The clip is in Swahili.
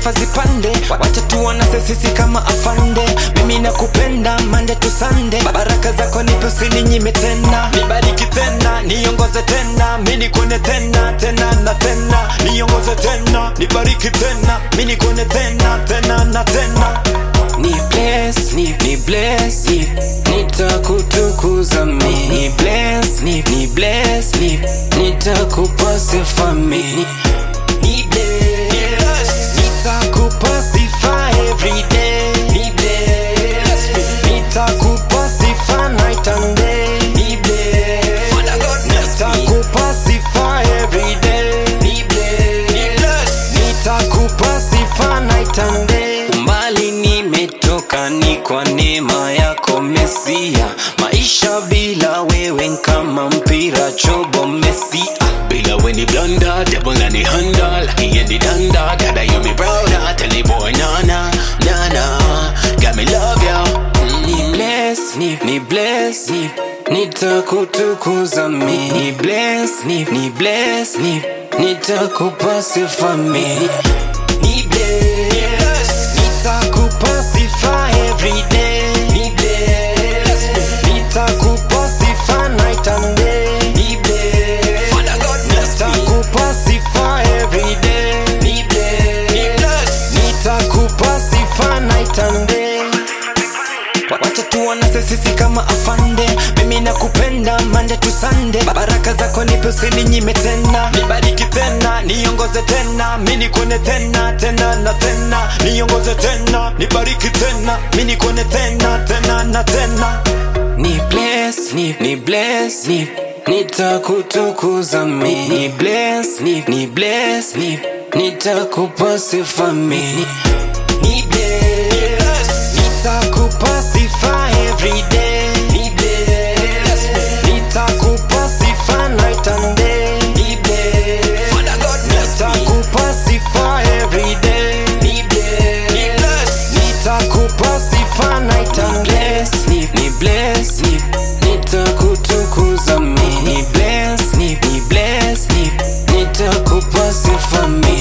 sifa zipande, wacha tuona sisi kama afande. Mimi nakupenda Monday to Sunday, baraka zako nipe usininyime tena. Nibariki tena, niongoze tena, mimi nikuone tena, tena na tena. Niongoze tena, nibariki tena, mimi nikuone tena, tena na tena. Ni bless, ni bless, nitakutukuza mimi. Ni bless, ni bless, nitakupa sifa mimi. Ni bless, nitakupa sifa every day. Ni bless, nitakupa sifa night and day. Ni bless, nitakupa sifa every day. Ni bless, nitakupa sifa night and day. Umbali nimetoka ni kwa neema yako Mesia. Maisha bila wewe kama mpira chobo Mesia. Bila when you blunder, devil and the handle. Lucky in the danda, gotta you me brother. Tell the boy nana, nana, got me love ya. Ni bless, ni bless, nitakutukuza mimi. Ni bless, ni bless, nitakupa sifa mimi. Ni bless, nitakupa sifa every day. Ni bless, nitakupa sifa night and day. Ni bless, nitakupa sifa every day. Ni bless, nitakupa sifa night and day. Wacha tuona sisi kama afande. Mimi nakupenda Monday to Sunday, baraka zako nipe usininyime tena. Nibariki tena, niongoze tena, mimi nikuone tena, tena na tena. Niongoze tena, nibariki tena, mimi nikuone tena, tena na tena. Ni bless, ni bless, nitakutukuza mimi. Ni bless, ni bless, nitakupa sifa mimi. Ni bless, nitakupa sifa every day. Ni bless, nitakupa sifa night and day. Ni bless, nitakupa sifa every day. Ni bless, nitakupa sifa night and day. Ni bless, nitakutukuza mimi. Ni bless, nitakupa sifa mimi.